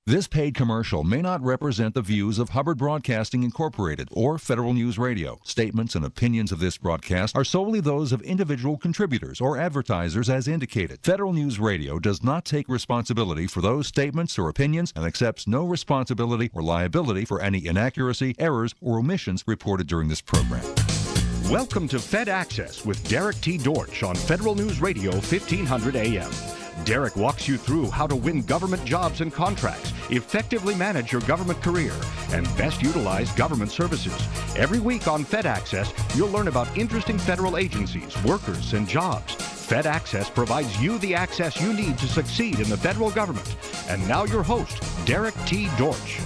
This paid commercial may not represent the views of Hubbard Broadcasting Incorporated or Federal News Radio. Statements and opinions of this broadcast are solely those of individual contributors or advertisers as indicated. Federal News Radio does not take responsibility for those statements or opinions and accepts no responsibility or liability for any inaccuracy, errors, or omissions reported during this program. Welcome to Fed Access with Derek T. Dortch on Federal News Radio 1500 AM. Derek walks you through how to win government jobs and contracts, effectively manage your government career, and best utilize government services. Every week on Fed Access, you'll learn about interesting federal agencies, workers, and jobs. Fed Access provides you the access you need to succeed in the federal government. And now your host, Derek T. Dortch.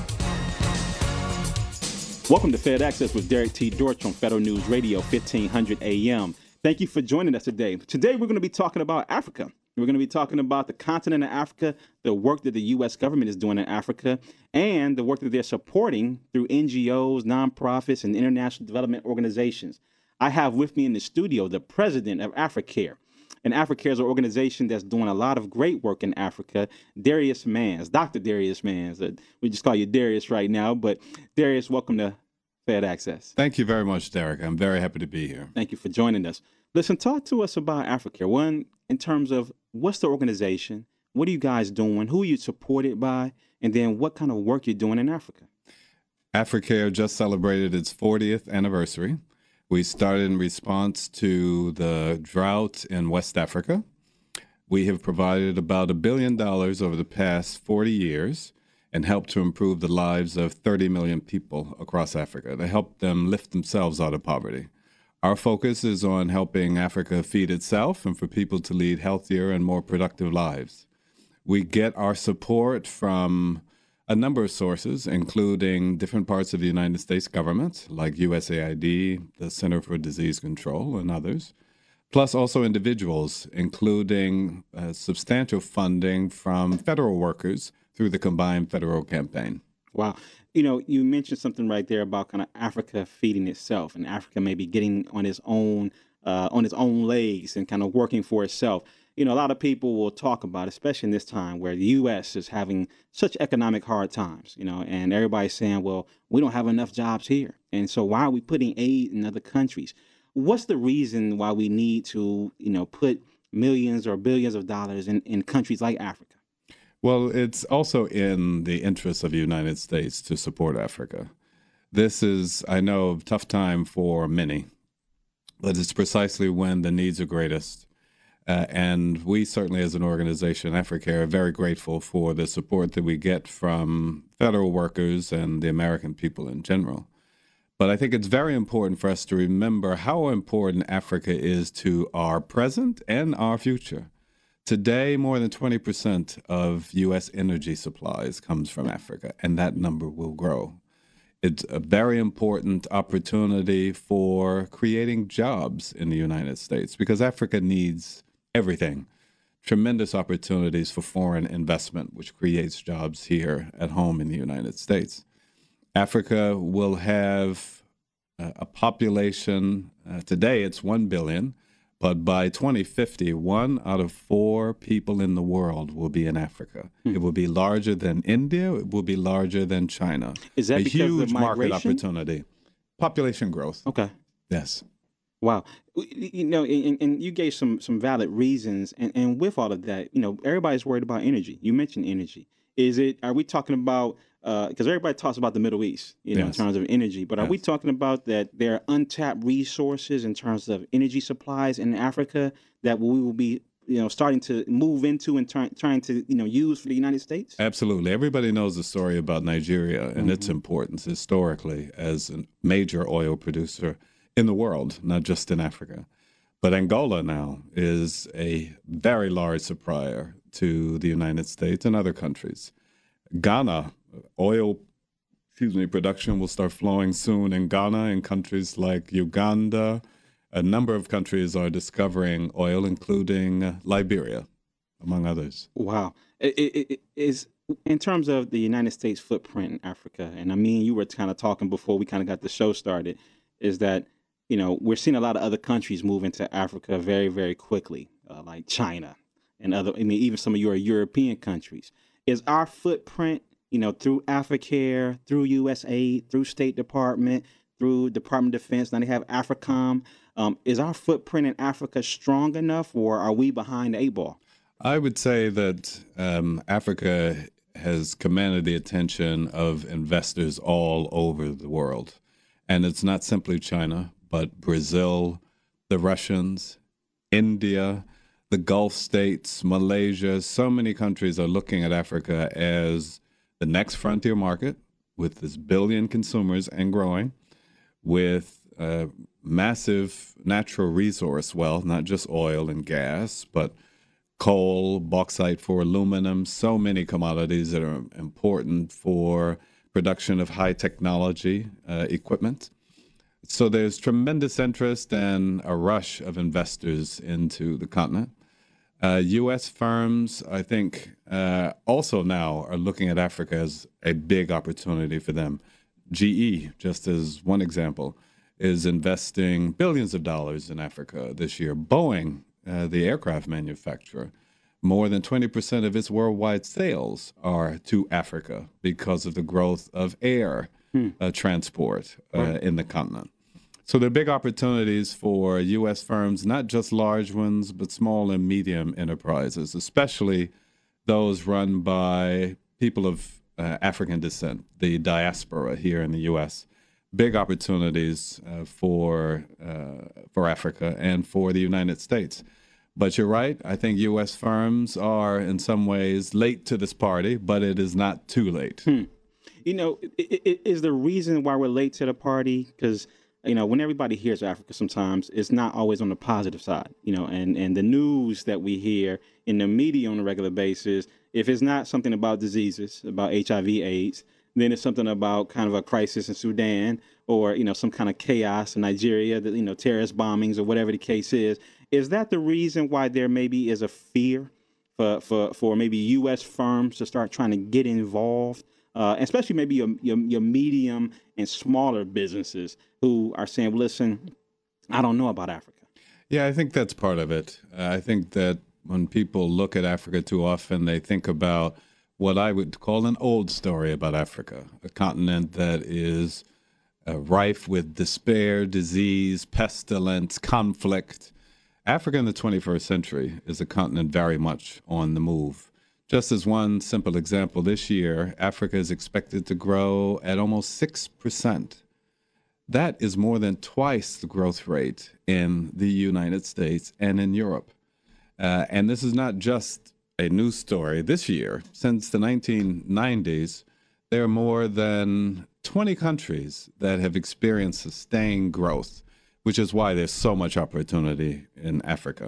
Welcome to Fed Access with Derek T. Dortch on Federal News Radio 1500 AM. Thank you for joining us today. Today we're going to be talking about Africa. We're going to be talking about the continent of Africa, the work that the U.S. government is doing in Africa, and the work that they're supporting through NGOs, nonprofits, and international development organizations. I have with me in the studio the president of AfriCare. And AfriCare is an organization that's doing a lot of great work in Africa, Darius Manns, Dr. Darius Manns. We just call you Darius right now, but Darius, welcome to Fed Access. Thank you very much, Derek. I'm very happy to be here. Thank you for joining us. Listen, talk to us about AfriCare. One, in terms of what's the organization, what are you guys doing, who are you supported by, and then what kind of work you're doing in Africa? AfriCare just celebrated its 40th anniversary. We started in response to the drought in West Africa. We have provided about $1 billion over the past 40 years and helped to improve the lives of 30 million people across Africa to help them lift themselves out of poverty. Our focus is on helping Africa feed itself and for people to lead healthier and more productive lives. We get our support from a number of sources, including different parts of the United States government, like USAID, the Center for Disease Control, and others, plus also individuals, including substantial funding from federal workers through the Combined Federal Campaign. Wow. You know, you mentioned something right there about kind of Africa feeding itself and Africa maybe getting on its own legs and kind of working for itself. You know, a lot of people will talk about, especially in this time where the U.S. is having such economic hard times, you know, and everybody's saying, well, we don't have enough jobs here. And so why are we putting aid in other countries? What's the reason why we need to, you know, put millions or billions of dollars in countries like Africa? Well, it's also in the interest of the United States to support Africa. This is, I know, a tough time for many, but it's precisely when the needs are greatest. And we certainly, as an organization, AfriCare, are very grateful for the support that we get from federal workers and the American people in general. But I think it's very important for us to remember how important Africa is to our present and our future. Today, more than 20% of U.S. energy supplies comes from Africa, and that number will grow. It's a very important opportunity for creating jobs in the United States because Africa needs everything. Tremendous opportunities for foreign investment, which creates jobs here at home in the United States. Africa will have a population, today it's 1 billion, but by 2050, 1 out of 4 people in the world will be in Africa. It will be larger than India. It will be larger than China. Is that a because huge of migration? Market opportunity? Population growth. Okay. Yes. Wow. You know, and you gave some valid reasons. And with all of that, you know, everybody's worried about energy. You mentioned energy. Are we talking about, because everybody talks about the Middle East, you know, in terms of energy, but are we talking about that there are untapped resources in terms of energy supplies in Africa that we will be, you know, starting to move into and trying to, you know, use for the United States? Absolutely. Everybody knows the story about Nigeria and its importance historically as a major oil producer in the world, not just in Africa. But Angola now is a very large supplier to the United States and other countries. Ghana, production will start flowing soon in Ghana and countries like Uganda. A number of countries are discovering oil, including Liberia, among others. Wow. It is in terms of the United States footprint in Africa, and I mean, you were kind of talking before we kind of got the show started, is that, you know, we're seeing a lot of other countries move into Africa very, very quickly, like China and even some of your European countries. Is our footprint, through AfriCare, through USAID, through State Department, through Department of Defense. Now they have AFRICOM. Is our footprint in Africa strong enough, or are we behind the eight ball? I would say that Africa has commanded the attention of investors all over the world. And it's not simply China, but Brazil, the Russians, India, the Gulf states, Malaysia. So many countries are looking at Africa as the next frontier market with this billion consumers and growing, with massive natural resource wealth, not just oil and gas, but coal, bauxite for aluminum, so many commodities that are important for production of high technology equipment. So there's tremendous interest and a rush of investors into the continent. U.S. firms, I think, also now are looking at Africa as a big opportunity for them. GE, just as one example, is investing billions of dollars in Africa this year. Boeing, the aircraft manufacturer, more than 20% of its worldwide sales are to Africa because of the growth of air transport in the continent. So there are big opportunities for U.S. firms, not just large ones, but small and medium enterprises, especially those run by people of African descent, the diaspora here in the U.S. Big opportunities for Africa and for the United States. But you're right. I think U.S. firms are in some ways late to this party, but it is not too late. Is the reason why we're late to the party because when everybody hears Africa, sometimes it's not always on the positive side, and the news that we hear in the media on a regular basis, if it's not something about diseases, about HIV, AIDS, then it's something about kind of a crisis in Sudan or, some kind of chaos in Nigeria, terrorist bombings or whatever the case is. Is that the reason why there maybe is a fear for maybe U.S. firms to start trying to get involved? Especially maybe your medium and smaller businesses who are saying, listen, I don't know about Africa. Yeah, I think that's part of it. I think that when people look at Africa too often, they think about what I would call an old story about Africa, a continent that is rife with despair, disease, pestilence, conflict. Africa in the 21st century is a continent very much on the move. Just as one simple example, this year, Africa is expected to grow at almost 6%. That is more than twice the growth rate in the United States and in Europe. And this is not just a news story this year. Since the 1990s, there are more than 20 countries that have experienced sustained growth, which is why there's so much opportunity in Africa.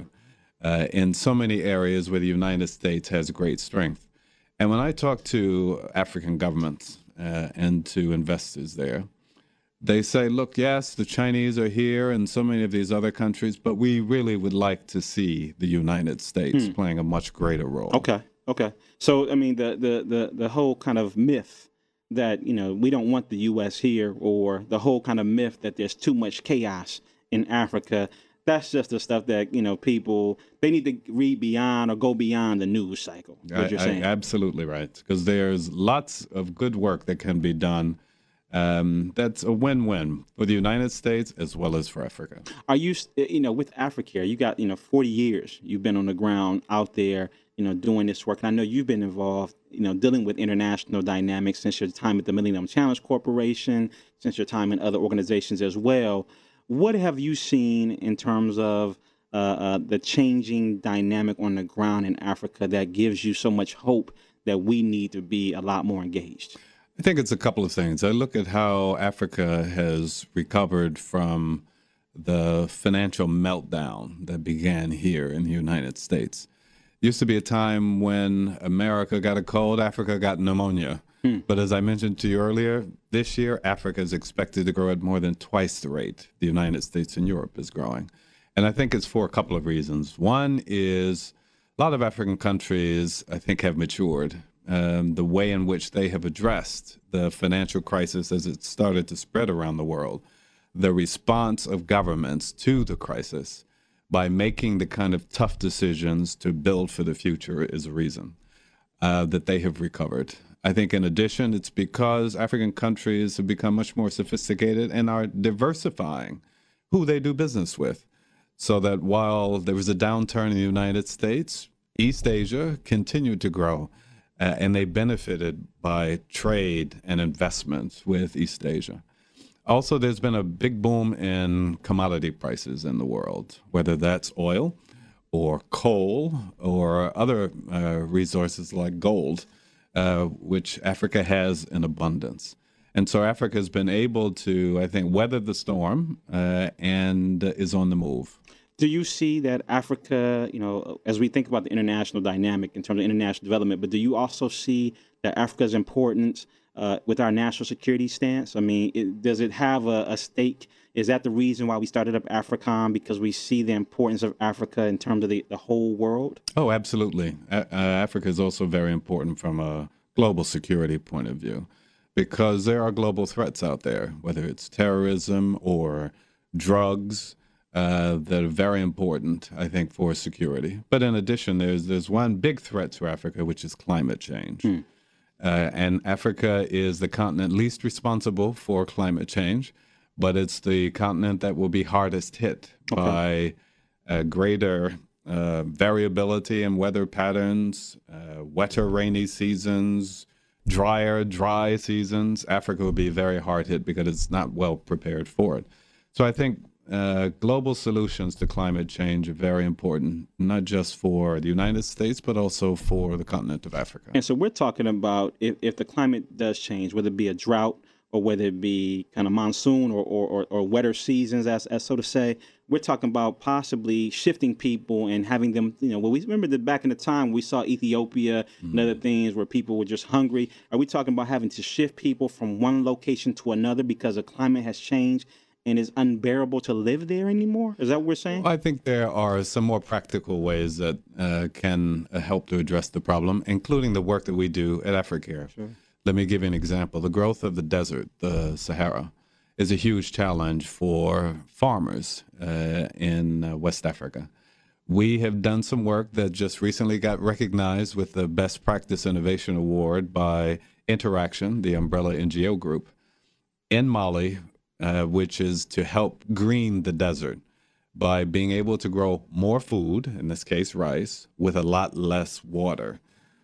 In so many areas where the United States has great strength. And when I talk to African governments and to investors there, they say, look, yes, the Chinese are here and so many of these other countries, but we really would like to see the United States playing a much greater role. Okay. So, I mean, the whole kind of myth that, we don't want the U.S. here, or the whole kind of myth that there's too much chaos in Africa, that's just the stuff that, people, they need to read beyond or go beyond the news cycle, what you're saying. Absolutely right, because there's lots of good work that can be done. That's a win-win for the United States as well as for Africa. Are you, with AfriCare, you got, 40 years you've been on the ground out there, doing this work. And I know you've been involved, dealing with international dynamics since your time at the Millennium Challenge Corporation, since your time in other organizations as well. What have you seen in terms of the changing dynamic on the ground in Africa that gives you so much hope that we need to be a lot more engaged? I think it's a couple of things. I look at how Africa has recovered from the financial meltdown that began here in the United States. It used to be a time when America got a cold, Africa got pneumonia. But as I mentioned to you earlier, this year, Africa is expected to grow at more than twice the rate the United States and Europe is growing. And I think it's for a couple of reasons. One is a lot of African countries, I think, have matured. The way in which they have addressed the financial crisis as it started to spread around the world, the response of governments to the crisis by making the kind of tough decisions to build for the future is a reason that they have recovered. I think in addition, it's because African countries have become much more sophisticated and are diversifying who they do business with. So that while there was a downturn in the United States, East Asia continued to grow, and they benefited by trade and investments with East Asia. Also, there's been a big boom in commodity prices in the world, whether that's oil or coal or other resources like gold, which Africa has in abundance. And so Africa has been able to, I think, weather the storm and is on the move. Do you see that Africa, as we think about the international dynamic in terms of international development, but do you also see that Africa's importance with our national security stance? I mean, does it have a stake? Is that the reason why we started up AFRICOM, because we see the importance of Africa in terms of the whole world? Oh, absolutely. Africa is also very important from a global security point of view, because there are global threats out there, whether it's terrorism or drugs, that are very important, I think, for security. But in addition, there's one big threat to Africa, which is climate change. And Africa is the continent least responsible for climate change, but it's the continent that will be hardest hit by greater variability in weather patterns, wetter rainy seasons, drier dry seasons. Africa will be very hard hit because it's not well prepared for it. So I think global solutions to climate change are very important, not just for the United States, but also for the continent of Africa. And so we're talking about if the climate does change, whether it be a drought or whether it be kind of monsoon or wetter seasons, as so to say, we're talking about possibly shifting people and having them, well, we remember that back in the time we saw Ethiopia and other things where people were just hungry. Are we talking about having to shift people from one location to another because the climate has changed and it's unbearable to live there anymore? Is that what we're saying? Well, I think there are some more practical ways that can help to address the problem, including the work that we do at AfriCare. Sure. Let me give you an example. The growth of the desert, the Sahara, is a huge challenge for farmers in West Africa. We have done some work that just recently got recognized with the Best Practice Innovation Award by Interaction, the umbrella NGO group, in Mali, which is to help green the desert by being able to grow more food, in this case rice, with a lot less water.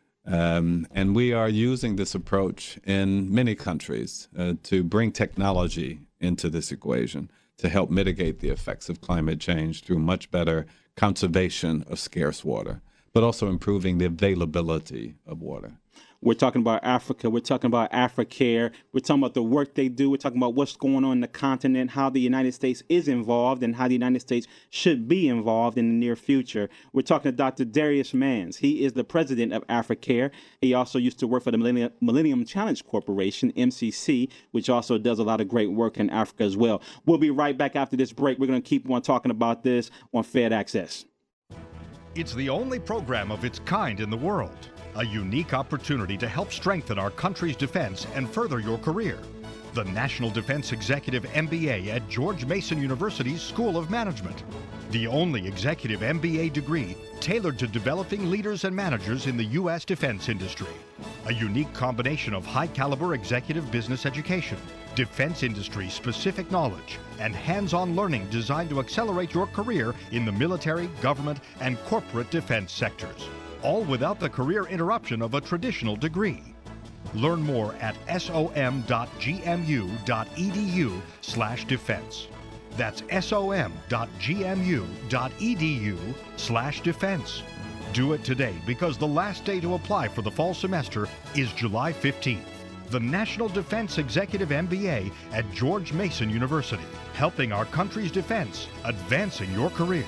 And we are using this approach in many countries to bring technology into this equation to help mitigate the effects of climate change through much better conservation of scarce water, but also improving the availability of water. We're talking about Africa. We're talking about AfriCare. We're talking about the work they do. We're talking about what's going on in the continent, how the United States is involved, and how the United States should be involved in the near future. We're talking to Dr. Darius Manns. He is the president of AfriCare. He also used to work for the Millennium Challenge Corporation, MCC, which also does a lot of great work in Africa as well. We'll be right back after this break. We're going to keep on talking about this on Fed Access. It's the only program of its kind in the world. A unique opportunity to help strengthen our country's defense and further your career. The National Defense Executive MBA at George Mason University's School of Management. The only executive MBA degree tailored to developing leaders and managers in the U.S. defense industry. A unique combination of high-caliber executive business education, defense industry specific knowledge, and hands-on learning designed to accelerate your career in the military, government, and corporate defense sectors. All without the career interruption of a traditional degree. Learn more at som.gmu.edu/defense. That's som.gmu.edu/defense. Do it today because the last day to apply for the fall semester is July 15th. The National Defense Executive MBA at George Mason University, helping our country's defense, advancing your career.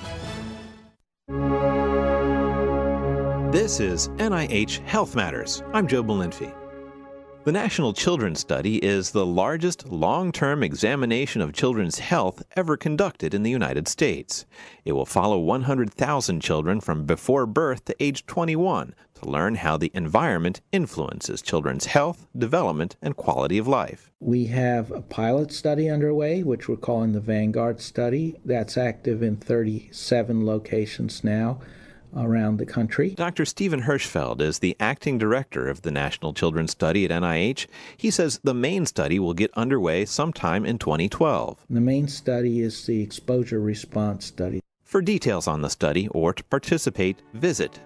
This is NIH Health Matters. I'm Joe Belinfy. The National Children's Study is the largest long-term examination of children's health ever conducted in the United States. It will follow 100,000 children from before birth to age 21 to learn how the environment influences children's health, development, and quality of life. We have a pilot study underway, which we're calling the Vanguard Study. That's active in 37 locations now. around the country. Dr. Stephen Hirschfeld is the acting director of the National Children's Study at NIH. He says the main study will get underway sometime in 2012. The main study is the exposure response study. For details on the study or to participate, visit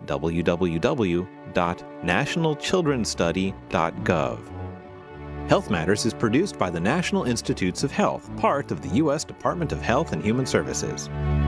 www.nationalchildrenstudy.gov. Health Matters is produced by the National Institutes of Health, part of the U.S. Department of Health and Human Services.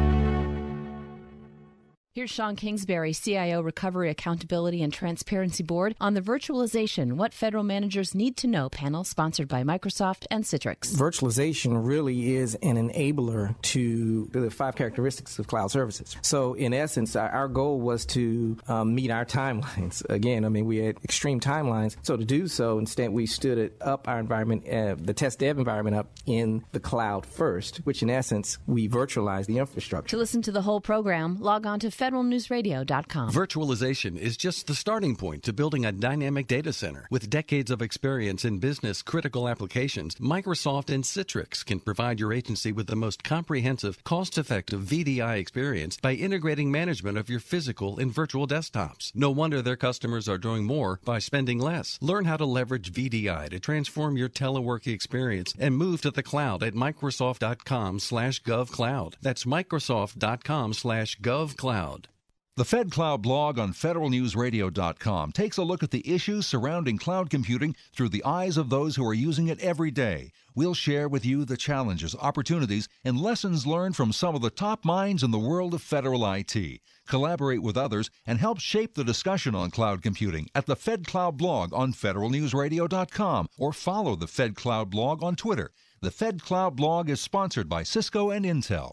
Here's Sean Kingsbury, CIO Recovery Accountability and Transparency Board, on the Virtualization, What Federal Managers Need to Know panel, sponsored by Microsoft and Citrix. Virtualization really is an enabler to the 5 characteristics of cloud services. So in essence, our goal was to meet our timelines. Again, we had extreme timelines. So to do so, instead we stood it up our environment, the test dev environment up in the cloud first, which in essence, we virtualized the infrastructure. To listen to the whole program, log on to federalnewsradio.com. Virtualization is just the starting point to building a dynamic data center. With decades of experience in business-critical applications, Microsoft and Citrix can provide your agency with the most comprehensive, cost-effective VDI experience by integrating management of your physical and virtual desktops. No wonder their customers are doing more by spending less. Learn how to leverage VDI to transform your telework experience and move to the cloud at Microsoft.com/GovCloud. That's Microsoft.com/GovCloud. The FedCloud blog on federalnewsradio.com takes a look at the issues surrounding cloud computing through the eyes of those who are using it every day. We'll share with you the challenges, opportunities, and lessons learned from some of the top minds in the world of federal IT. Collaborate with others and help shape the discussion on cloud computing at the FedCloud blog on federalnewsradio.com or follow the FedCloud blog on Twitter. The FedCloud blog is sponsored by Cisco and Intel.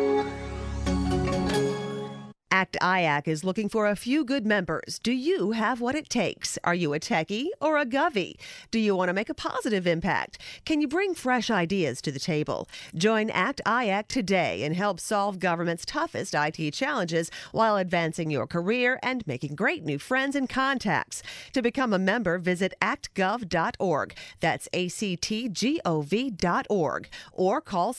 ACT IAC is looking for a few good members. Do you have what it takes? Are you a techie or a govie? Do you want to make a positive impact? Can you bring fresh ideas to the table? Join ACT IAC today and help solve government's toughest IT challenges while advancing your career and making great new friends and contacts. To become a member, visit actgov.org. That's actgov.org. Or call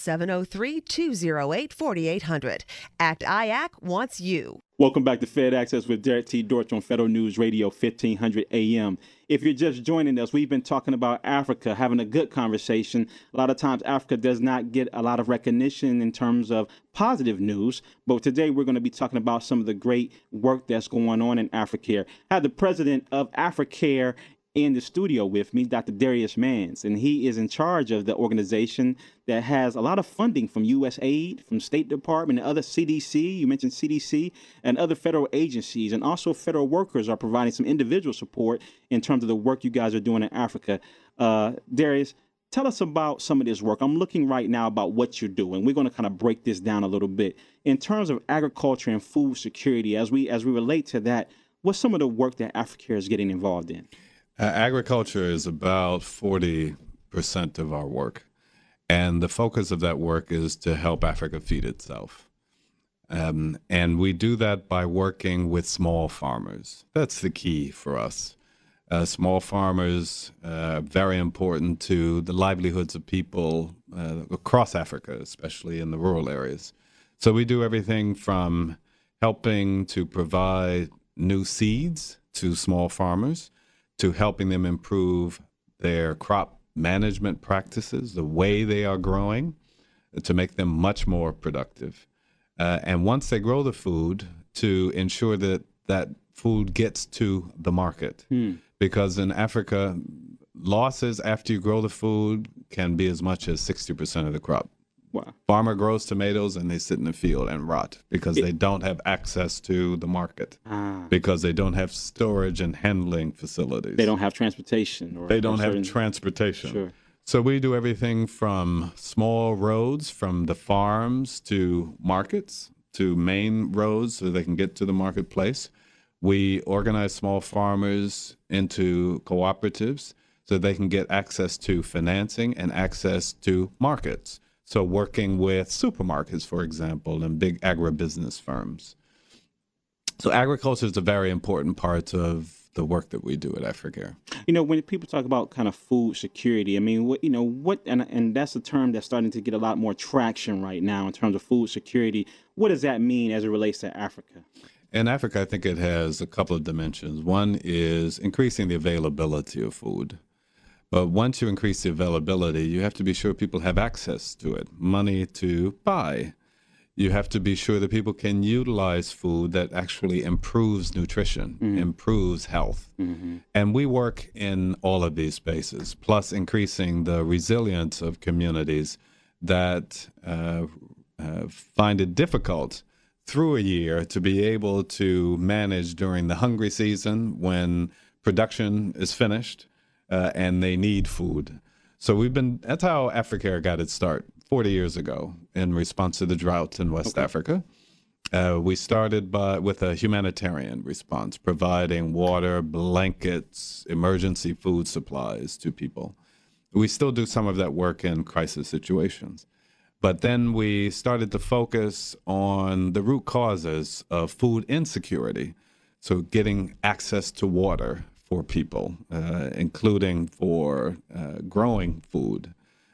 703-208-4800. ACT IAC wants you. Welcome back to Fed Access with Derek T. Dortch on Federal News Radio 1500 AM. If you're just joining us, we've been talking about Africa, having a good conversation. A lot of times Africa does not get a lot of recognition in terms of positive news, but today we're going to be talking about some of the great work that's going on in AfriCare. I have the president of AfriCare in the studio with me, Dr. Darius Manns, and he is in charge of the organization that has a lot of funding from USAID, from State Department, and other CDC, you mentioned CDC, and other federal agencies, and also federal workers are providing some individual support in terms of the work you guys are doing in Africa. Darius, tell us about some of this work. I'm looking right now about what you're doing. We're going to kind of break this down a little bit. In terms of agriculture and food security, as we relate to that, what's some of the work that AfriCare is getting involved in? Agriculture is about 40% of our work, and the focus of that work is to help Africa feed itself. And we do that by working with small farmers. That's the key for us. Small farmers are very important to the livelihoods of people across Africa, especially in the rural areas. So we do everything from helping to provide new seeds to small farmers, to helping them improve their crop management practices, the way they are growing, to make them much more productive. And once they grow the food, to ensure that that food gets to the market. Because in Africa, losses after you grow the food can be as much as 60% of the crop. Wow. Farmer grows tomatoes and they sit in the field and rot because they don't have access to the market, because they don't have storage and handling facilities. They don't have transportation. They don't have transportation. Sure. So we do everything from small roads from the farms to markets to main roads so they can get to the marketplace. We organize small farmers into cooperatives so they can get access to financing and access to markets. So working with supermarkets, for example, and big agribusiness firms. So agriculture is a very important part of the work that we do at AfriCare. You know, when people talk about kind of food security, I mean, and that's a term that's starting to get a lot more traction right now in terms of food security. What does that mean as it relates to Africa? In Africa, I think it has a couple of dimensions. One is increasing the availability of food. But once you increase the availability, you have to be sure people have access to it, money to buy. You have to be sure that people can utilize food that actually improves nutrition, improves health. And we work in all of these spaces, plus increasing the resilience of communities that find it difficult through a year to be able to manage during the hungry season when production is finished and they need food. So that's how Africare got its start 40 years ago in response to the drought in West Africa. We started with a humanitarian response, providing water, blankets, emergency food supplies to people. We still do some of that work in crisis situations. But then we started to focus on the root causes of food insecurity. So getting access to water for people, including for growing food,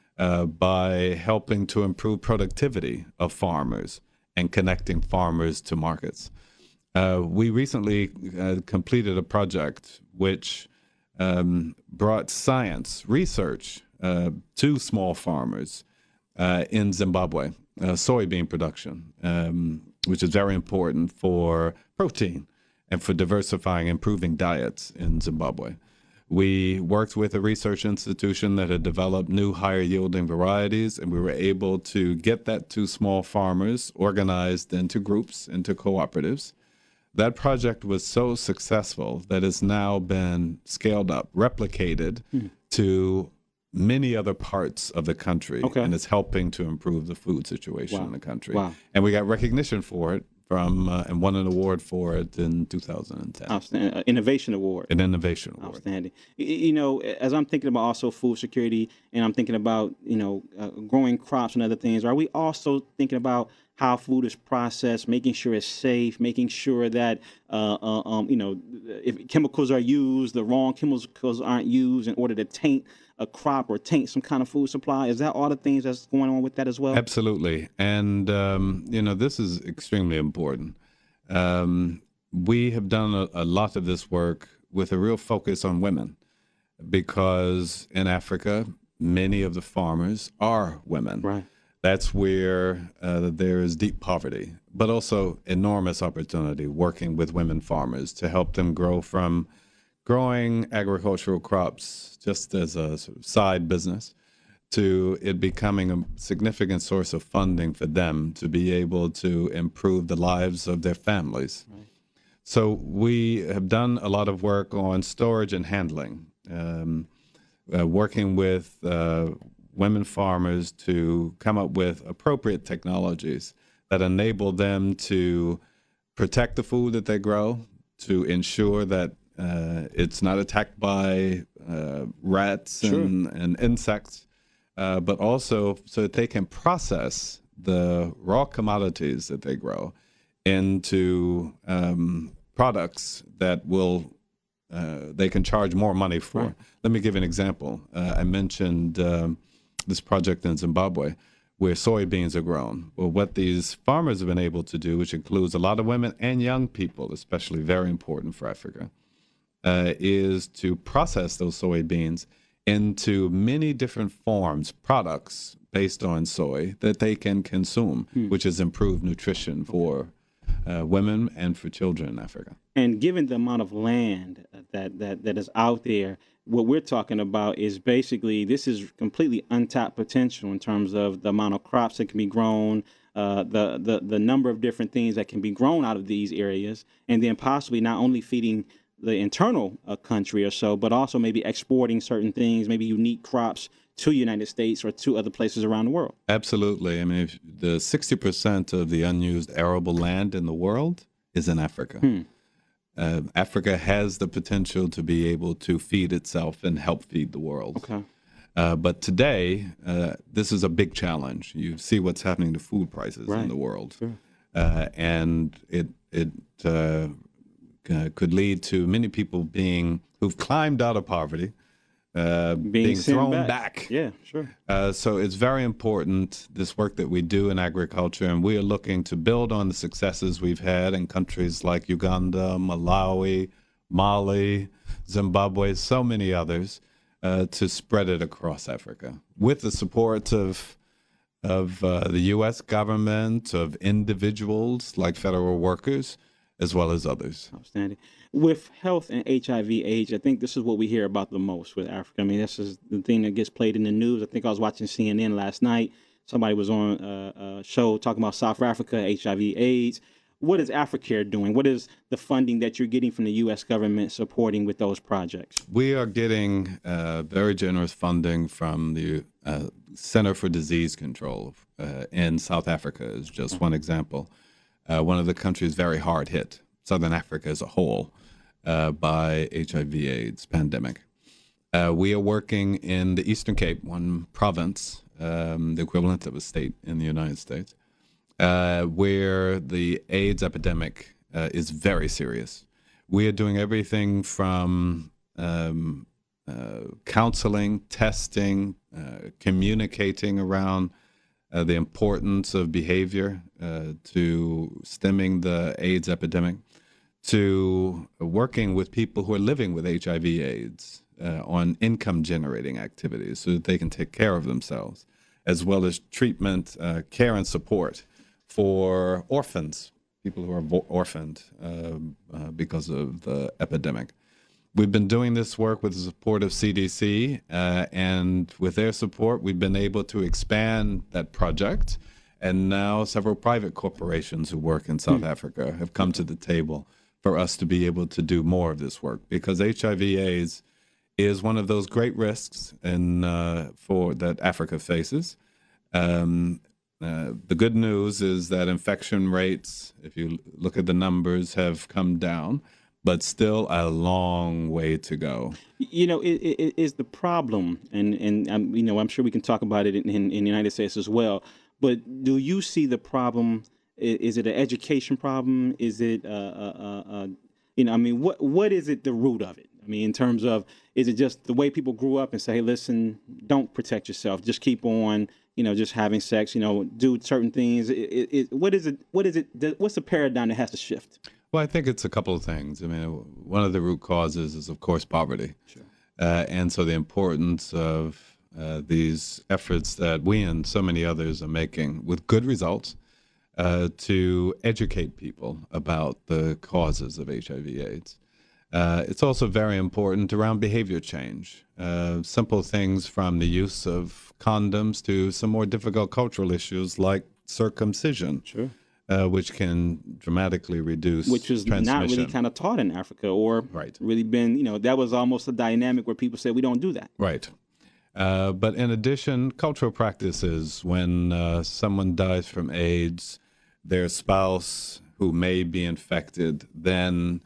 by helping to improve productivity of farmers and connecting farmers to markets. We recently completed a project which brought science, research to small farmers in Zimbabwe, soybean production, which is very important for protein and for diversifying, improving diets in Zimbabwe. We worked with a research institution that had developed new higher yielding varieties, and we were able to get that to small farmers organized into groups, into cooperatives. That project was so successful that it's now been scaled up, replicated to many other parts of the country, and it's helping to improve the food situation in the country. And we got recognition for it from and won an award for it in 2010. Outstanding. Innovation Award. An innovation award. Outstanding. You know, as I'm thinking about also food security, and I'm thinking about, growing crops and other things, are we also thinking about how food is processed, making sure it's safe, making sure that, if chemicals are used, the wrong chemicals aren't used in order to taint a crop or taint some kind of food supply? Is that all the things that's going on with that as well? Absolutely. And, this is extremely important. We have done a lot of this work with a real focus on women because in Africa, many of the farmers are women. Right. That's where there is deep poverty, but also enormous opportunity working with women farmers to help them grow from growing agricultural crops just as a sort of side business to it becoming a significant source of funding for them to be able to improve the lives of their families. Right. So we have done a lot of work on storage and handling, working with women farmers to come up with appropriate technologies that enable them to protect the food that they grow, to ensure that it's not attacked by rats and insects, but also so that they can process the raw commodities that they grow into products that will they can charge more money for. Right. Let me give an example. I mentioned this project in Zimbabwe where soybeans are grown. Well, what these farmers have been able to do, which includes a lot of women and young people, especially very important for Africa, is to process those soybeans into many different forms, products based on soy that they can consume, which has improved nutrition for women and for children in Africa. And given the amount of land that is out there, what we're talking about is basically this is completely untapped potential in terms of the amount of crops that can be grown, the number of different things that can be grown out of these areas, and then possibly not only feeding the internal country or so, but also maybe exporting certain things, maybe unique crops to the United States or to other places around the world. Absolutely. I mean, the 60% of the unused arable land in the world is in Africa. Africa has the potential to be able to feed itself and help feed the world. Okay. But today, this is a big challenge. You see what's happening to food prices in the world. Sure. And it could lead to many people who've climbed out of poverty, being thrown back. Yeah, sure. So it's very important, this work that we do in agriculture, and we are looking to build on the successes we've had in countries like Uganda, Malawi, Mali, Zimbabwe, so many others, to spread it across Africa with the support of the U.S. government, of individuals like federal workers, as well as others. Outstanding. With health and HIV/AIDS, I think this is what we hear about the most with Africa. I mean, this is the thing that gets played in the news. I think I was watching CNN last night. Somebody was on a show talking about South Africa, HIV/AIDS. What is AfriCare doing? What is the funding that you're getting from the U.S. government supporting with those projects? We are getting very generous funding from the Center for Disease Control in South Africa is just one example. One of the countries very hard hit, Southern Africa as a whole, by HIV/AIDS pandemic. We are working in the Eastern Cape, one province, the equivalent of a state in the United States, where the AIDS epidemic is very serious. We are doing everything from counseling, testing, communicating around the importance of behavior to stemming the AIDS epidemic, to working with people who are living with HIV/AIDS on income-generating activities so that they can take care of themselves, as well as treatment, care, and support for orphans, people who are orphaned because of the epidemic. We've been doing this work with the support of CDC, and with their support, we've been able to expand that project. And now several private corporations who work in South Africa have come to the table for us to be able to do more of this work, because HIV/AIDS is one of those great risks that Africa faces. The good news is that infection rates, if you look at the numbers, have come down, but still a long way to go. You know, it is the problem, and you know, I'm sure we can talk about it in the United States as well. But do you see the problem? Is it an education problem? Is it, you know, I mean, what is it, the root of it? I mean, in terms of, is it just the way people grew up and say, hey, listen, don't protect yourself, just keep on, you know, just having sex, you know, do certain things? What is it? What's the paradigm that has to shift? Well, I think it's a couple of things. I mean, one of the root causes is, of course, poverty. Sure. And so the importance of these efforts that we and so many others are making with good results to educate people about the causes of HIV/AIDS. It's also very important around behavior change. Simple things from the use of condoms to some more difficult cultural issues like circumcision. Sure. Which can dramatically reduce which was transmission. Not really kind of taught in Africa, or really been, you know, that was almost a dynamic where people said we don't do that. Right. But in addition, cultural practices, when someone dies from AIDS, their spouse who may be infected then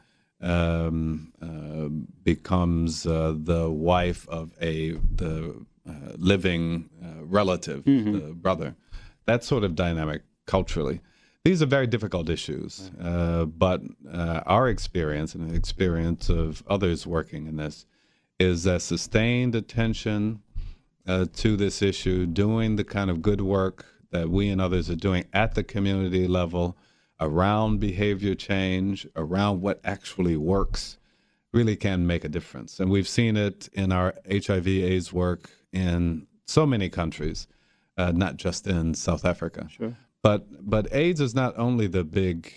becomes the wife of the living relative, the brother. That sort of dynamic culturally. These are very difficult issues, but our experience and the experience of others working in this is that sustained attention to this issue, doing the kind of good work that we and others are doing at the community level around behavior change, around what actually works, really can make a difference. And we've seen it in our HIV/AIDS work in so many countries, not just in South Africa. Sure. But AIDS is not only the big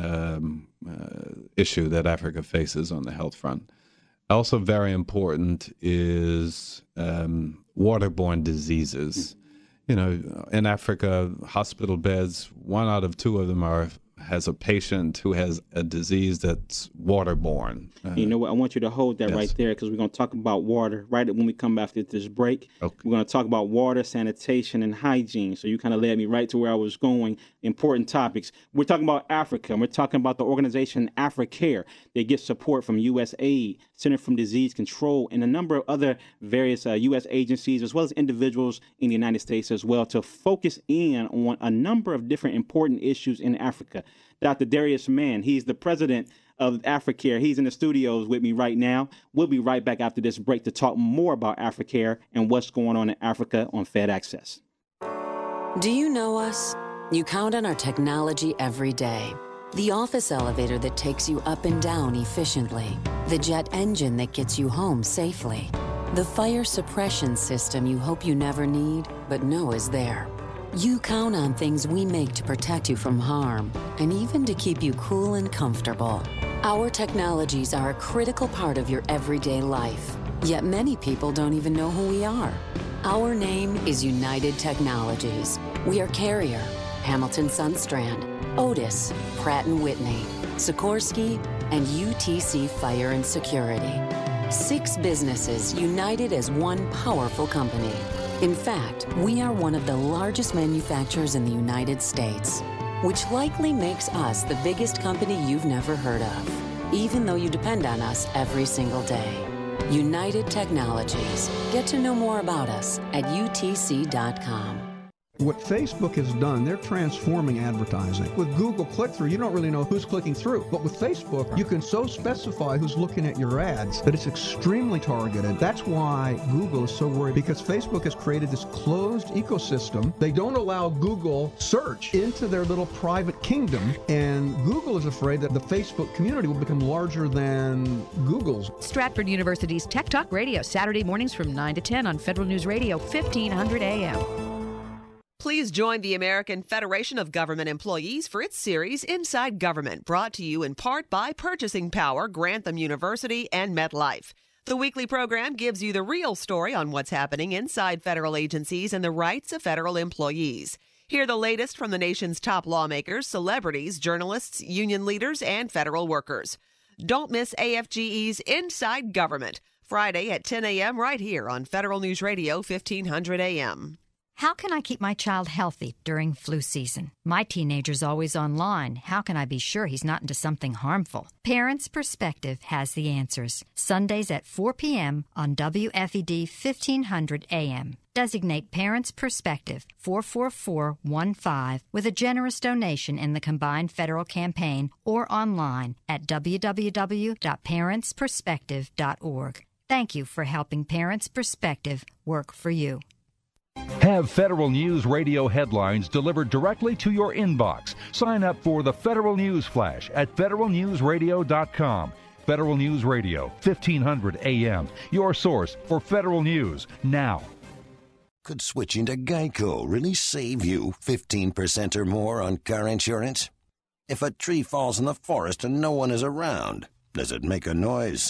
issue that Africa faces on the health front. Also very important is waterborne diseases. You know, in Africa, hospital beds, 1 out of 2 of them has a patient who has a disease that's waterborne. You know what? I want you to hold that right there, because we're going to talk about water right when we come back after this break. Okay. We're going to talk about water, sanitation, and hygiene. So you kind of led me right to where I was going. Important topics. We're talking about Africa, and we're talking about the organization AfriCare. They get support from USAID, Center for Disease Control, and a number of other various U.S. agencies, as well as individuals in the United States as well, to focus in on a number of different important issues in Africa. Dr. Darius Mann, he's the president of AfriCare. He's in the studios with me right now. We'll be right back after this break to talk more about AfriCare and what's going on in Africa on Fed Access. Do you know us? You count on our technology every day. The office elevator that takes you up and down efficiently. The jet engine that gets you home safely. The fire suppression system you hope you never need, but know is there. You count on things we make to protect you from harm, and even to keep you cool and comfortable. Our technologies are a critical part of your everyday life, yet many people don't even know who we are. Our name is United Technologies. We are Carrier, Hamilton Sundstrand, Otis, Pratt & Whitney, Sikorsky, and UTC Fire and Security. 6 businesses united as one powerful company. In fact, we are one of the largest manufacturers in the United States, which likely makes us the biggest company you've never heard of, even though you depend on us every single day. United Technologies. Get to know more about us at UTC.com. What Facebook has done, they're transforming advertising. With Google click-through, you don't really know who's clicking through. But with Facebook, you can so specify who's looking at your ads that it's extremely targeted. That's why Google is so worried, because Facebook has created this closed ecosystem. They don't allow Google search into their little private kingdom, and Google is afraid that the Facebook community will become larger than Google's. Stratford University's Tech Talk Radio, Saturday mornings from 9 to 10 on Federal News Radio, 1500 AM. Please join the American Federation of Government Employees for its series Inside Government, brought to you in part by Purchasing Power, Grantham University, and MetLife. The weekly program gives you the real story on what's happening inside federal agencies and the rights of federal employees. Hear the latest from the nation's top lawmakers, celebrities, journalists, union leaders, and federal workers. Don't miss AFGE's Inside Government, Friday at 10 a.m. right here on Federal News Radio, 1500 AM. How can I keep my child healthy during flu season? My teenager's always online. How can I be sure he's not into something harmful? Parents' Perspective has the answers. Sundays at 4 p.m. on WFED 1500 AM. Designate Parents' Perspective 44415 with a generous donation in the combined federal campaign or online at www.parentsperspective.org. Thank you for helping Parents' Perspective work for you. Have Federal News Radio headlines delivered directly to your inbox. Sign up for the Federal News Flash at federalnewsradio.com. Federal News Radio, 1500 AM, your source for federal news now. Could switching to Geico really save you 15% or more on car insurance? If a tree falls in the forest and no one is around, does it make a noise?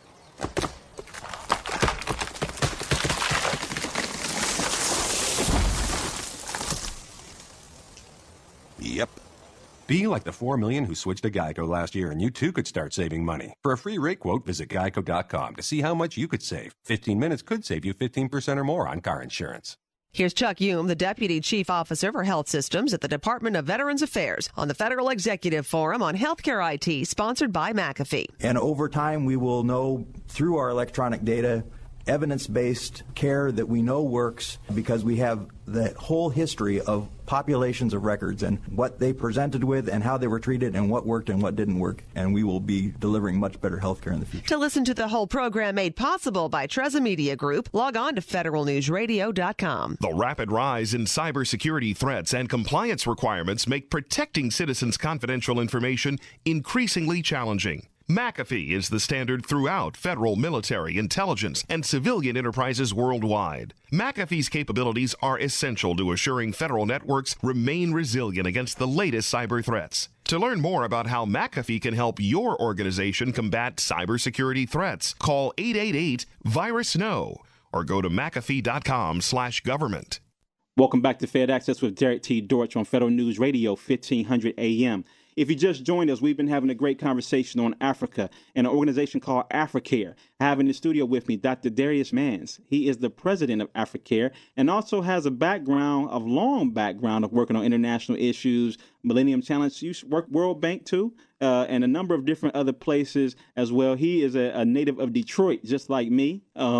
Yep. Be like the 4 million who switched to Geico last year, and you too could start saving money. For a free rate quote, visit geico.com to see how much you could save. 15 minutes could save you 15% or more on car insurance. Here's Chuck Hume, the Deputy Chief Officer for Health Systems at the Department of Veterans Affairs, on the Federal Executive Forum on Healthcare IT, sponsored by McAfee. And over time, we will know through our electronic data evidence-based care that we know works because we have the whole history of populations of records and what they presented with and how they were treated and what worked and what didn't work. And we will be delivering much better health care in the future. To listen to the whole program made possible by Treza Media Group, log on to federalnewsradio.com. The rapid rise in cybersecurity threats and compliance requirements make protecting citizens' confidential information increasingly challenging. McAfee is the standard throughout federal, military, intelligence, and civilian enterprises worldwide. McAfee's capabilities are essential to assuring federal networks remain resilient against the latest cyber threats. To learn more about how McAfee can help your organization combat cybersecurity threats, call 888-VIRUS-KNOW or go to McAfee.com/government. Welcome back to Fed Access with Derek T. Dortch on Federal News Radio, 1500 AM. If you just joined us, we've been having a great conversation on Africa and an organization called AfriCare. I have in the studio with me Dr. Darius Manns. He is the president of AfriCare and also has a long background of working on international issues, Millennium Challenge. You work World Bank too, and a number of different other places as well. He is a native of Detroit, just like me.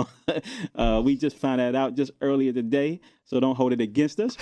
We just found that out just earlier today, so don't hold it against us.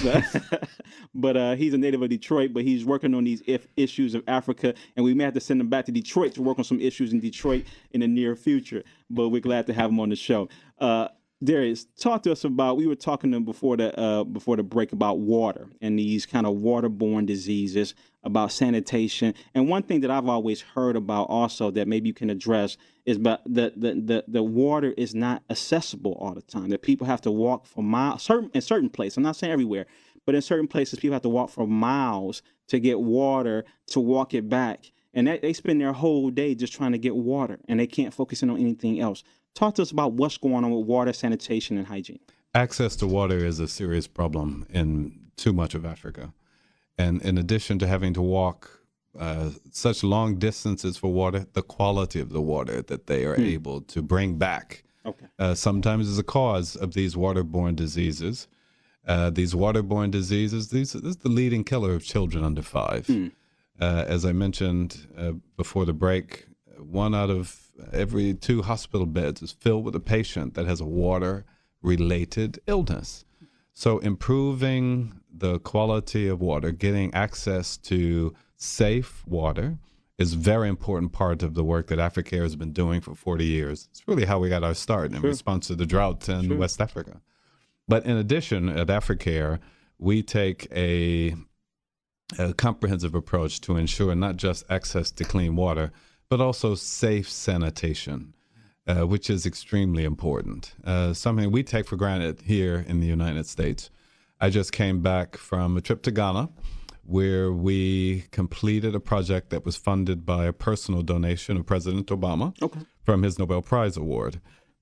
But he's a native of Detroit, but he's working on these issues of Africa, and we may have to send him back to Detroit to work on some issues in Detroit in the near future. But we're glad to have him on the show. Darius, talk to us about, we were talking to him before the break about water and these kind of waterborne diseases, about sanitation. And one thing that I've always heard about also that maybe you can address is about the water is not accessible all the time, that people have to walk for miles, in certain places, I'm not saying everywhere, but in certain places people have to walk for miles to get water, to walk it back. And they spend their whole day just trying to get water, and they can't focus in on anything else. Talk to us about what's going on with water, sanitation, and hygiene. Access to water is a serious problem in too much of Africa. And in addition to having to walk such long distances for water, the quality of the water that they are able to bring back sometimes is a cause of these waterborne diseases. These waterborne diseases, this is the leading killer of children under 5. As I mentioned before the break, 1 out of every 2 hospital beds is filled with a patient that has a water-related illness. So improving the quality of water, getting access to safe water is a very important part of the work that Africare has been doing for 40 years. It's really how we got our start in response to the drought in West Africa. But in addition, at Africare, we take a comprehensive approach to ensure not just access to clean water, but also safe sanitation, which is extremely important. Something we take for granted here in the United States. I just came back from a trip to Ghana, where we completed a project that was funded by a personal donation of President Obama from his Nobel Prize Award.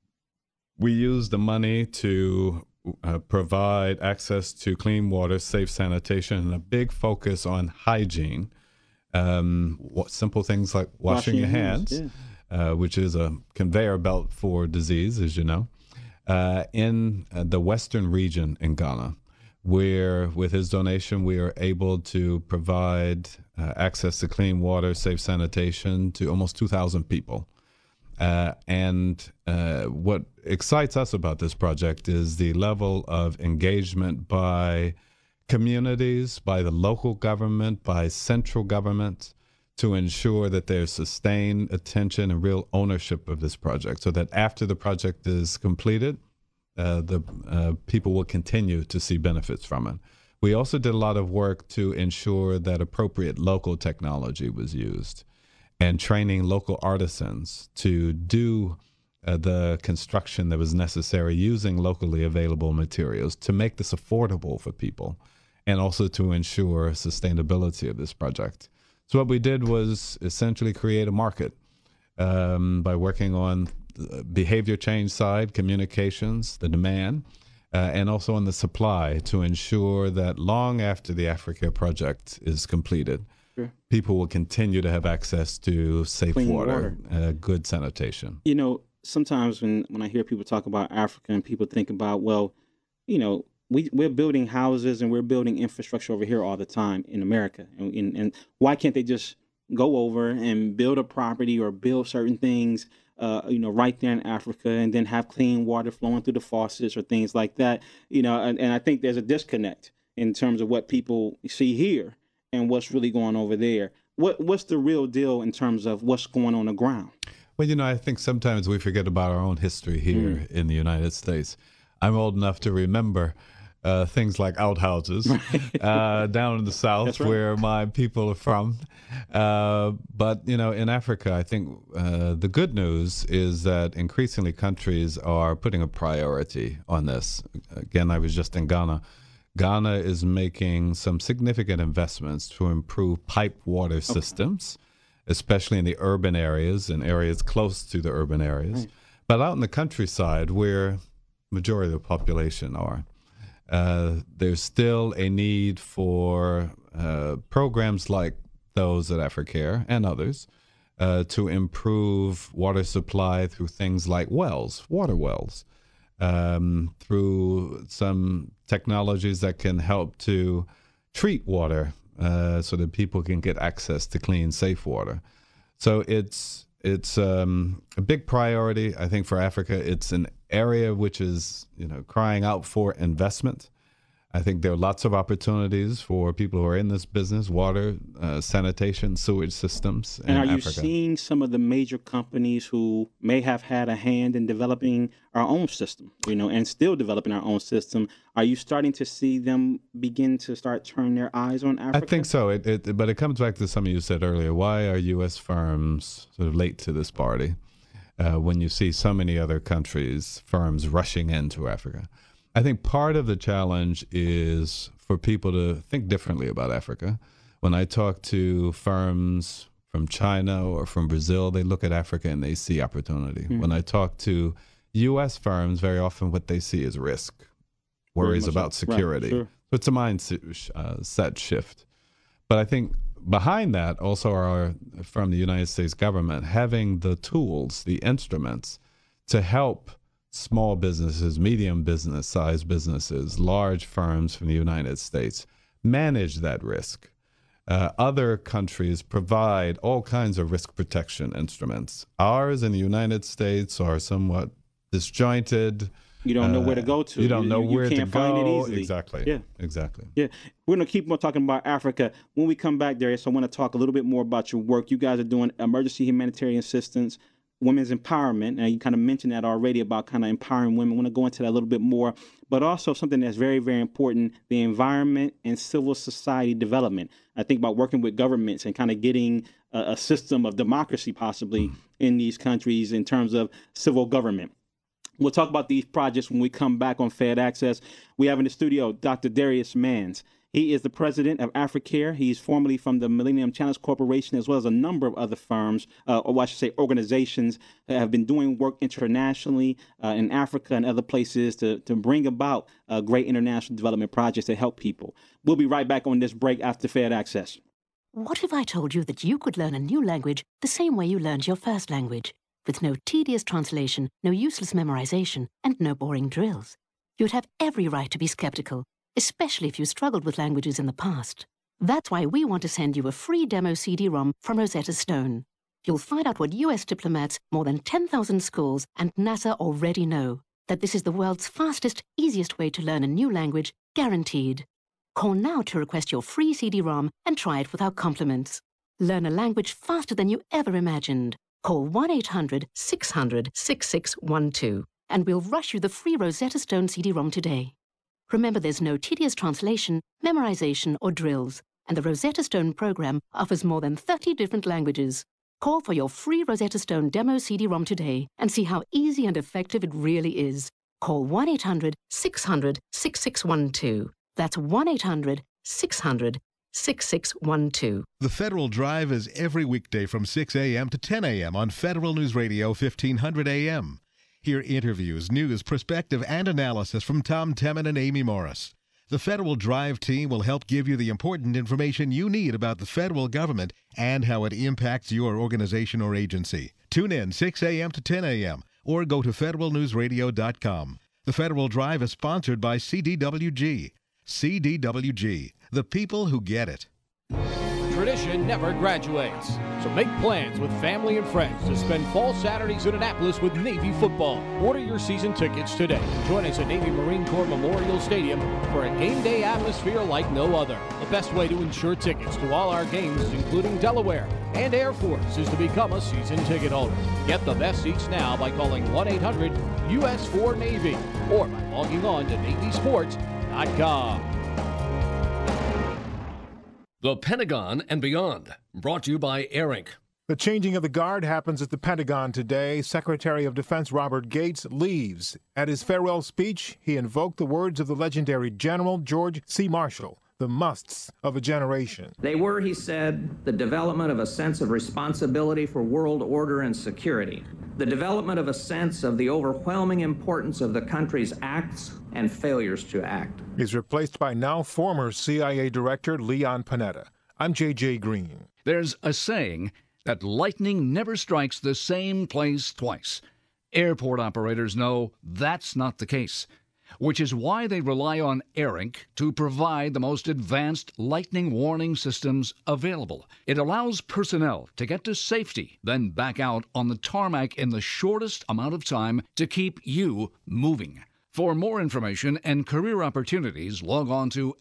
We used the money to provide access to clean water, safe sanitation, and a big focus on hygiene. Simple things like washing your hands, which is a conveyor belt for disease, as you know, in the western region in Ghana, where with his donation we are able to provide access to clean water, safe sanitation to almost 2,000 people. And what excites us about this project is the level of engagement by communities, by the local government, by central government, to ensure that there's sustained attention and real ownership of this project, so that after the project is completed, the people will continue to see benefits from it. We also did a lot of work to ensure that appropriate local technology was used, and training local artisans to do the construction that was necessary using locally available materials to make this affordable for people, and also to ensure sustainability of this project. So what we did was essentially create a market by working on the behavior change side, communications, the demand, and also on the supply, to ensure that long after the Africare project is completed, people will continue to have access to safe water. Good sanitation. You know, sometimes when I hear people talk about Africa and people think about, well, you know, we're building houses and we're building infrastructure over here all the time in America. And why can't they just go over and build a property or build certain things, you know, right there in Africa, and then have clean water flowing through the faucets or things like that? You know, and I think there's a disconnect in terms of what people see here and what's really going over there. What's the real deal in terms of what's going on the ground? Well, you know, I think sometimes we forget about our own history here in the United States. I'm old enough to remember things like outhouses down in the South, where my people are from. But, you know, in Africa, I think the good news is that increasingly countries are putting a priority on this. Again, I was just in Ghana. Ghana is making some significant investments to improve pipe water systems, especially in the urban areas and areas close to the urban areas. But out in the countryside, where majority of the population are, there's still a need for programs like those at Africare and others to improve water supply through things like wells, water wells, through some technologies that can help to treat water so that people can get access to clean, safe water. So it's a big priority, I think, for Africa. It's an area which is, crying out for investment. I think there are lots of opportunities for people who are in this business: water, sanitation, sewage systems in Africa. And are you Africa. seeing some of the major companies who may have had a hand in developing our own system, and still developing our own system? Are you starting to see them begin to start turning their eyes on Africa? I think so. But it comes back to something you said earlier. Why are U.S. firms sort of late to this party when you see so many other countries, firms rushing into Africa? I think part of the challenge is for people to think differently about Africa. When I talk to firms from China or from Brazil, they look at Africa and they see opportunity. Mm-hmm. When I talk to U.S. firms, very often what they see is risk, worries about security. Right, sure. So it's a mindset shift. But I think behind that also are, from the United States government, having the tools, the instruments to help small businesses, medium business, size businesses, large firms from the United States manage that risk. Other countries provide all kinds of risk protection instruments. Ours in the United States are somewhat disjointed. You don't know where to go to. You don't know where to go. You can't find it easily. Exactly. Yeah. Exactly. Yeah. We're going to keep on talking about Africa. When we come back, Darius, I want to talk a little bit more about your work. You guys are doing emergency humanitarian assistance, women's empowerment. Now, you kind of mentioned that already about kind of empowering women. I want to go into that a little bit more, but also something that's very, very important, the environment and civil society development. I think about working with governments and kind of getting a system of democracy possibly in these countries in terms of civil government. We'll talk about these projects when we come back on Fed Access. We have in the studio Dr. Darius Manns. He is the president of AfriCare. He's formerly from the Millennium Challenge Corporation, as well as a number of other firms, or I should say organizations, that have been doing work internationally in Africa and other places to bring about great international development projects to help people. We'll be right back on this break after Fed Access. What if I told you that you could learn a new language the same way you learned your first language, with no tedious translation, no useless memorization, and no boring drills? You'd have every right to be skeptical, especially if you struggled with languages in the past. That's why we want to send you a free demo CD-ROM from Rosetta Stone. You'll find out what U.S. diplomats, more than 10,000 schools, and NASA already know, that this is the world's fastest, easiest way to learn a new language, guaranteed. Call now to request your free CD-ROM and try it without compliments. Learn a language faster than you ever imagined. Call 1-800-600-6612, and we'll rush you the free Rosetta Stone CD-ROM today. Remember, there's no tedious translation, memorization, or drills, and the Rosetta Stone program offers more than 30 different languages. Call for your free Rosetta Stone demo CD-ROM today and see how easy and effective it really is. Call 1-800-600-6612. That's 1-800-600-6612. The Federal Drive is every weekday from 6 a.m. to 10 a.m. on Federal News Radio 1500 a.m. Hear interviews, news, perspective, and analysis from Tom Temin and Amy Morris. The Federal Drive team will help give you the important information you need about the federal government and how it impacts your organization or agency. Tune in 6 a.m. to 10 a.m. or go to federalnewsradio.com. The Federal Drive is sponsored by CDWG. CDWG, the people who get it. Tradition never graduates, so make plans with family and friends to spend fall Saturdays in Annapolis with Navy football. Order your season tickets today. Join us at Navy Marine Corps Memorial Stadium for a game day atmosphere like no other. The best way to ensure tickets to all our games, including Delaware and Air Force, is to become a season ticket holder. Get the best seats now by calling 1-800-US4-NAVY or by logging on to NavySports.com. The Pentagon and Beyond, brought to you by Air Inc. The changing of the guard happens at the Pentagon today. Secretary of Defense Robert Gates leaves. At his farewell speech, he invoked the words of the legendary General George C. Marshall, the musts of a generation. They were, he said, the development of a sense of responsibility for world order and security, the development of a sense of the overwhelming importance of the country's acts and failures to act. He's replaced by now former CIA Director Leon Panetta. I'm J.J. Green. There's a saying that lightning never strikes the same place twice. Airport operators know that's not the case. which is why they rely on ARINC to provide the most advanced lightning warning systems available. It allows personnel to get to safety, then back out on the tarmac in the shortest amount of time to keep you moving. For more information and career opportunities, log on to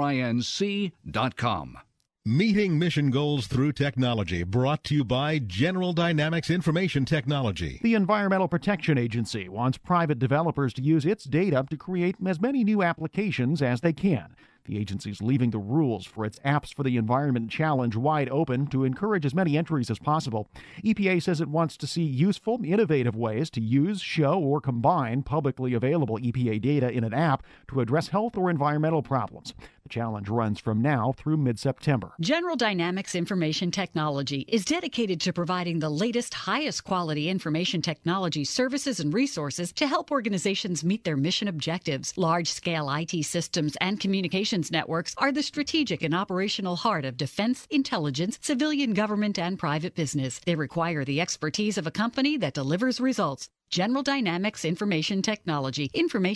arinc.com. Meeting mission goals through technology, brought to you by General Dynamics Information Technology. The Environmental Protection Agency wants private developers to use its data to create as many new applications as they can. The agency's leaving the rules for its Apps for the Environment Challenge wide open to encourage as many entries as possible. EPA says it wants to see useful, innovative ways to use, show, or combine publicly available EPA data in an app to address health or environmental problems. The challenge runs from now through mid-September. General Dynamics Information Technology is dedicated to providing the latest, highest quality information technology services and resources to help organizations meet their mission objectives. Large-scale IT systems and communications networks are the strategic and operational heart of defense, intelligence, civilian government, and private business. They require the expertise of a company that delivers results. General Dynamics Information Technology,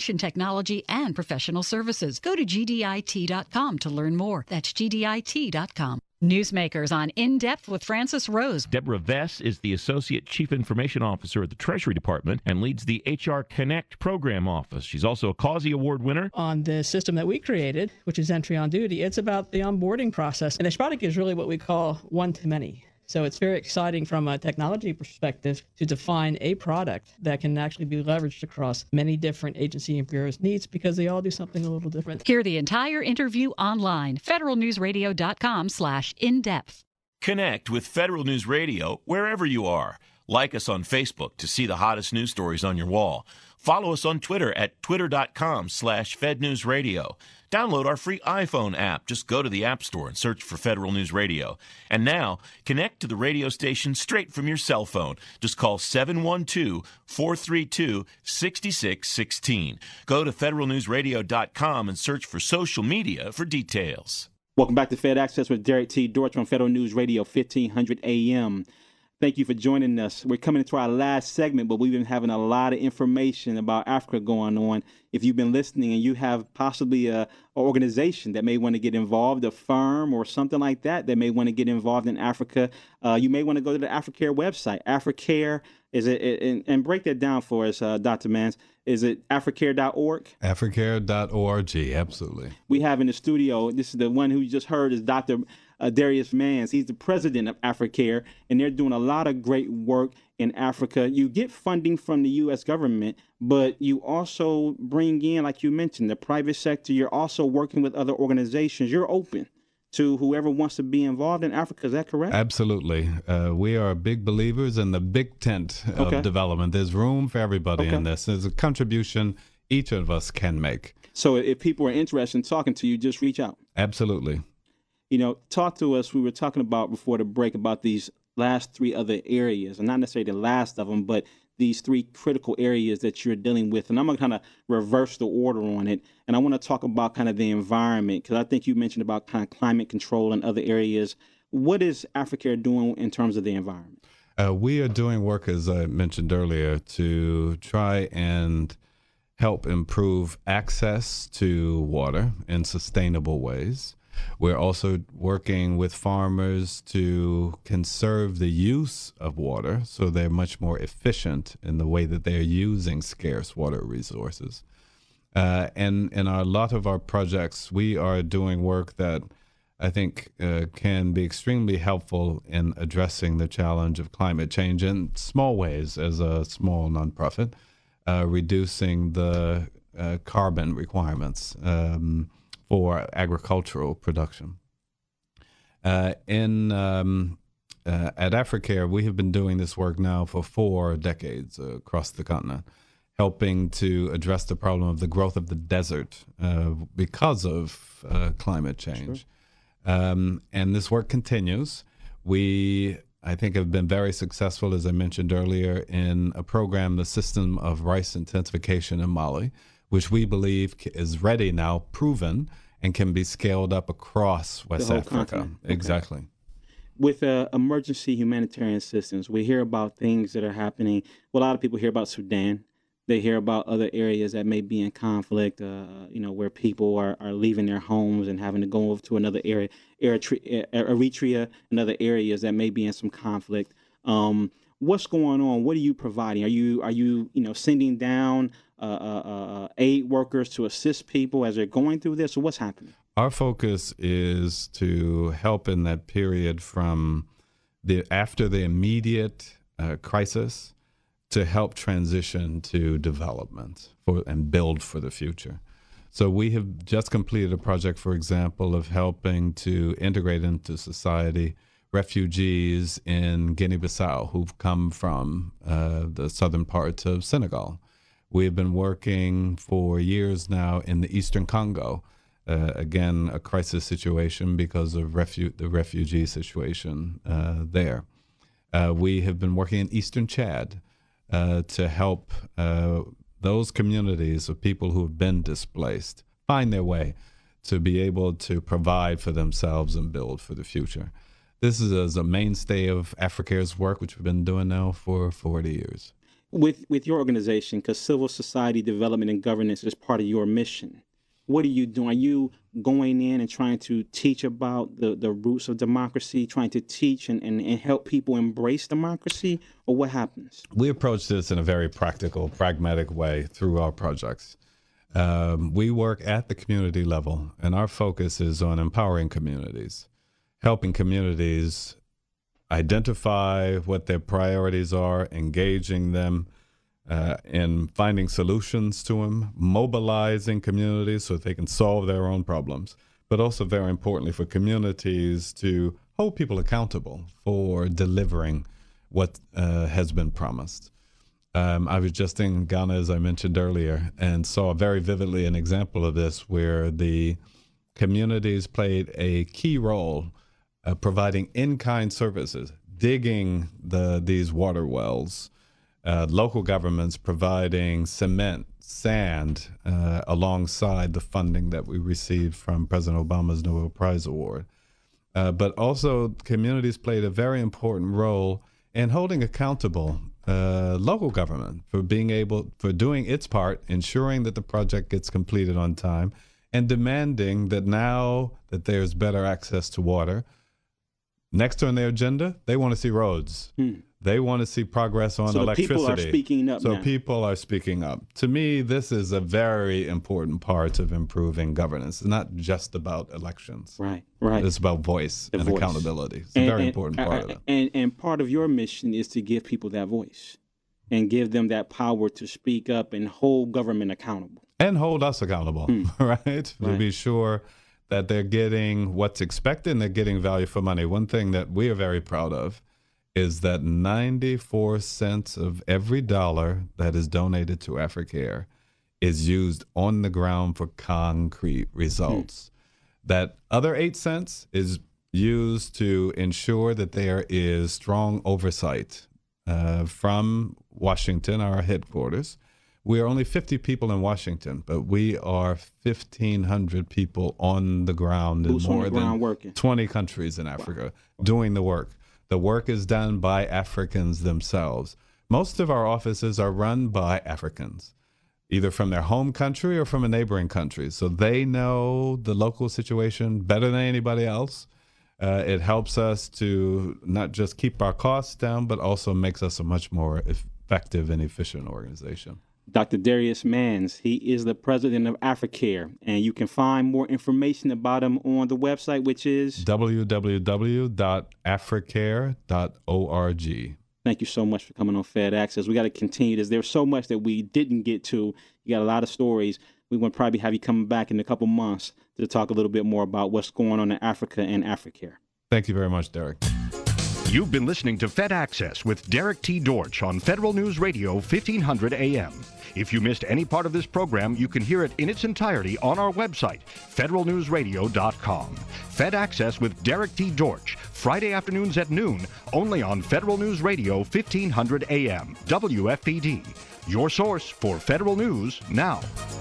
and professional services. Go to gdit.com to learn more. That's gdit.com. Newsmakers on In Depth with Francis Rose. Deborah Vess is the Associate Chief Information Officer at the Treasury Department and leads the HR Connect program office. She's also a Causey Award winner. On the system that we created, which is Entry on Duty, it's about the onboarding process. And this product is really what we call one-to-many. So it's very exciting from a technology perspective to define a product that can actually be leveraged across many different agency and bureaus' needs because they all do something a little different. Hear the entire interview online. federalnewsradio.com/in-depth. Connect with Federal News Radio wherever you are. Like us on Facebook to see the hottest news stories on your wall. Follow us on Twitter at twitter.com/FedNewsRadio. Download our free iPhone app. Just go to the App Store and search for Federal News Radio. And now, connect to the radio station straight from your cell phone. Just call 712-432-6616. Go to federalnewsradio.com and search for social media for details. Welcome back to Fed Access with Derek T. Dortch on Federal News Radio, 1500 AM. Thank you for joining us. We're coming into our last segment, but we've been having a lot of information about Africa going on. If you've been listening and you have possibly an organization that may want to get involved, a firm or something like that may want to get involved in Africa, you may want to go to the AfriCare website. AfriCare, is it, and break that down for us, Dr. Mans. Is it africare.org? Africare.org, absolutely. We have in the studio, this is the one who you just heard is Dr. Darius Mans. He's the president of AfriCare, and they're doing a lot of great work in Africa. You get funding from the U.S. government, but you also bring in, like you mentioned, the private sector. You're also working with other organizations. You're open to whoever wants to be involved in Africa. Is that correct? Absolutely. We are big believers in the big tent of development. There's room for everybody in this. There's a contribution each of us can make. So if people are interested in talking to you, just reach out. Absolutely. You know, talk to us. We were talking about before the break about these last three other areas, and not necessarily the last of them, but these three critical areas that you're dealing with. And I'm going to kind of reverse the order on it. And I want to talk about kind of the environment, because I think you mentioned about kind of climate control and other areas. What is AfriCare doing in terms of the environment? We are doing work, as I mentioned earlier, to try and help improve access to water in sustainable ways. We're also working with farmers to conserve the use of water so they're much more efficient in the way that they're using scarce water resources. And in a lot of our projects, we are doing work that I think can be extremely helpful in addressing the challenge of climate change in small ways as a small nonprofit, reducing the carbon requirements for agricultural production. At AfriCare, we have been doing this work now for 4 decades across the continent, helping to address the problem of the growth of the desert because of climate change. Sure. And this work continues. We, I think, have been very successful, as I mentioned earlier, in a program, the System of Rice Intensification in Mali, which we believe is ready now, proven, and can be scaled up across West Africa. Okay. Exactly. With emergency humanitarian assistance, we hear about things that are happening. Well, a lot of people hear about Sudan. They hear about other areas that may be in conflict, where people are leaving their homes and having to go over to another area, Eritrea and other areas that may be in some conflict. What's going on? What are you providing? Are you sending down aid workers to assist people as they're going through this? Or what's happening? Our focus is to help in that period from after the immediate crisis to help transition to development and build for the future. So we have just completed a project, for example, of helping to integrate into society refugees in Guinea-Bissau who've come from the southern parts of Senegal. We've been working for years now in the Eastern Congo, again, a crisis situation because of the refugee situation there. We have been working in Eastern Chad to help those communities of people who have been displaced find their way to be able to provide for themselves and build for the future. This is a mainstay of AfriCare's work, which we've been doing now for 40 years. With your organization, because civil society development and governance is part of your mission, what are you doing? Are you going in and trying to teach about the roots of democracy, trying to teach and help people embrace democracy, or what happens? We approach this in a very practical, pragmatic way through our projects. We work at the community level, and our focus is on empowering communities, helping communities identify what their priorities are, engaging them in finding solutions to them, mobilizing communities so that they can solve their own problems, but also very importantly for communities to hold people accountable for delivering what has been promised. I was just in Ghana, as I mentioned earlier, and saw very vividly an example of this where the communities played a key role providing in-kind services, digging these water wells, local governments providing cement, sand, alongside the funding that we received from President Obama's Nobel Prize Award. But also communities played a very important role in holding accountable local government for doing its part, ensuring that the project gets completed on time, and demanding that now that there's better access to water, next on their agenda, they want to see roads. They want to see progress on electricity. So people are speaking up now. People are speaking up. To me, this is a very important part of improving governance. It's not just about elections. Right. It's about voice and accountability. It's a very important part of it. And part of your mission is to give people that voice and give them that power to speak up and hold government accountable. And hold us accountable, right? To be sure that they're getting what's expected and they're getting value for money. One thing that we are very proud of is that 94 cents of every dollar that is donated to AfriCare is used on the ground for concrete results. That other 8 cents is used to ensure that there is strong oversight from Washington, our headquarters. We are only 50 people in Washington, but we are 1,500 people on the ground in more than 20 countries in Africa doing the work. The work is done by Africans themselves. Most of our offices are run by Africans, either from their home country or from a neighboring country. So they know the local situation better than anybody else. It helps us to not just keep our costs down, but also makes us a much more effective and efficient organization. Dr. Darius Manns, he is the president of AfriCare, and you can find more information about him on the website, which is www.africare.org. Thank you so much for coming on Fed Access. We got to continue this. There's so much that we didn't get to. You got a lot of stories. We want to probably have you coming back in a couple months to talk a little bit more about what's going on in Africa and AfriCare. Thank you very much, Derek. You've been listening to Fed Access with Derek T. Dortch on Federal News Radio 1500 AM. If you missed any part of this program, you can hear it in its entirety on our website, federalnewsradio.com. Fed Access with Derek T. Dortch, Friday afternoons at noon, only on Federal News Radio 1500 AM, WFPD. Your source for Federal News now.